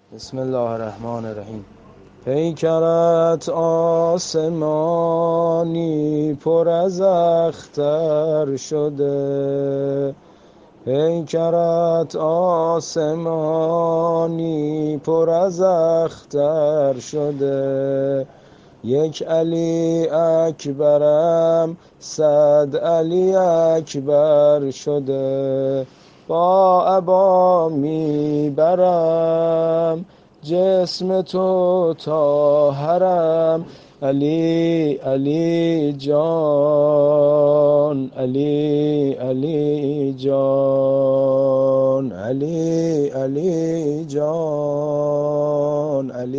بسم الله الرحمن الرحیم. پیکرت آسمانی پر از اختر شده، پیکرت آسمانی پر از اختر شده. یک علی اکبرم 100 علی اکبر شده. با عبا میبرم جسم تو تا حرم. علی علی جان، علی علی جان، علی علی جان، علی